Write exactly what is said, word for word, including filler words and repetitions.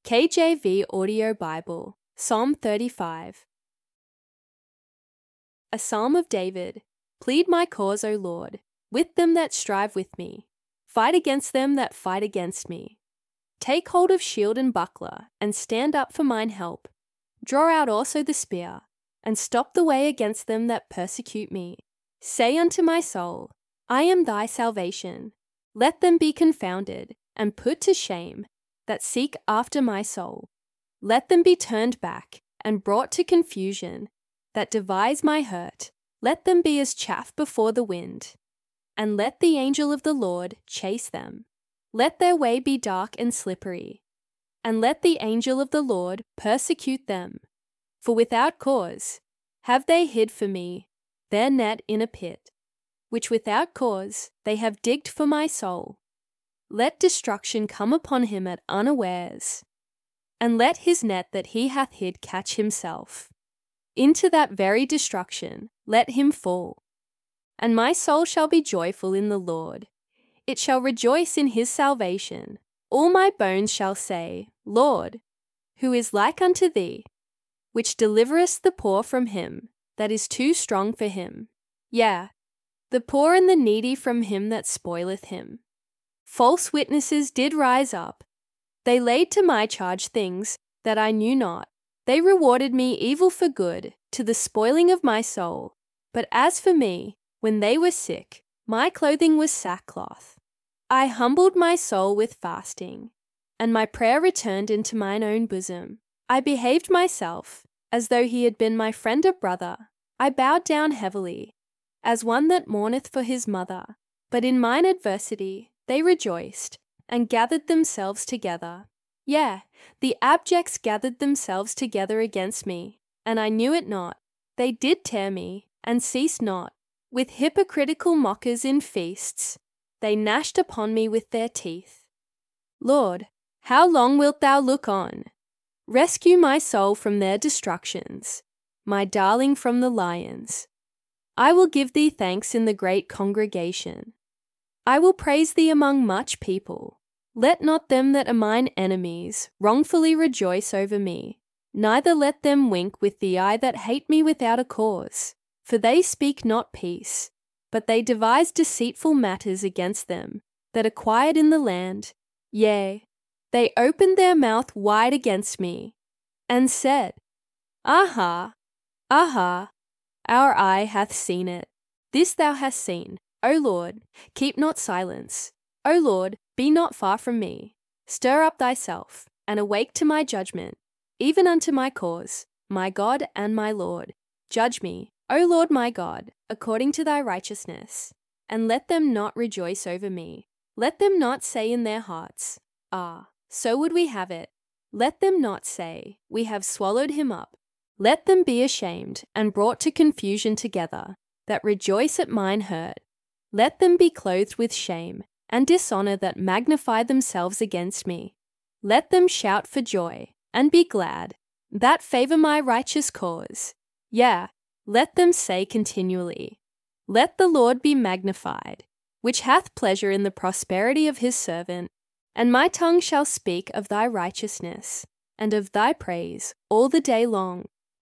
K J V Audio Bible, Psalm thirty-five. A Psalm of David. Plead my cause, O Lord, with them that strive with me. Fight against them that fight against me. Take hold of shield and buckler, and stand up for mine help. Draw out also the spear, and stop the way against them that persecute me. Say unto my soul, I am thy salvation. Let them be confounded, and put to shame, that seek after my soul. Let them be turned back, and brought to confusion, that devise my hurt. Let them be as chaff before the wind. And let the angel of the Lord chase them. Let their way be dark and slippery. And let the angel of the Lord persecute them. For without cause have they hid for me their net in a pit, which without cause they have digged for my soul. Let destruction come upon him at unawares, and let his net that he hath hid catch himself. Into that very destruction let him fall. And my soul shall be joyful in the Lord. It shall rejoice in his salvation. All my bones shall say, Lord, who is like unto thee, which deliverest the poor from him that is too strong for him, yea, the poor and the needy from him that spoileth him. False witnesses did rise up. They laid to my charge things that I knew not. They rewarded me evil for good, to the spoiling of my soul. But as for me, when they were sick, my clothing was sackcloth. I humbled my soul with fasting, and my prayer returned into mine own bosom. I behaved myself as though he had been my friend or brother. I bowed down heavily, as one that mourneth for his mother. But in mine adversity they rejoiced, and gathered themselves together. Yea, the abjects gathered themselves together against me, and I knew it not. They did tear me, and ceased not. With hypocritical mockers in feasts, they gnashed upon me with their teeth. Lord, how long wilt thou look on? Rescue my soul from their destructions, my darling from the lions. I will give thee thanks in the great congregation. I will praise thee among much people. Let not them that are mine enemies wrongfully rejoice over me, neither let them wink with the eye that hate me without a cause. For they speak not peace, but they devise deceitful matters against them that are quiet in the land. Yea, they opened their mouth wide against me, and said, Aha, aha, our eye hath seen it. This thou hast seen, O Lord, keep not silence. O Lord, be not far from me. Stir up thyself, and awake to my judgment, even unto my cause, my God and my Lord. Judge me, O Lord my God, according to thy righteousness, and let them not rejoice over me. Let them not say in their hearts, Ah, so would we have it. Let them not say, We have swallowed him up. Let them be ashamed and brought to confusion together, that rejoice at mine hurt. Let them be clothed with shame and dishonor that magnify themselves against me. Let them shout for joy and be glad, that favor my righteous cause. Yea, let them say continually, Let the Lord be magnified, which hath pleasure in the prosperity of his servant. And my tongue shall speak of thy righteousness, and of thy praise all the day long.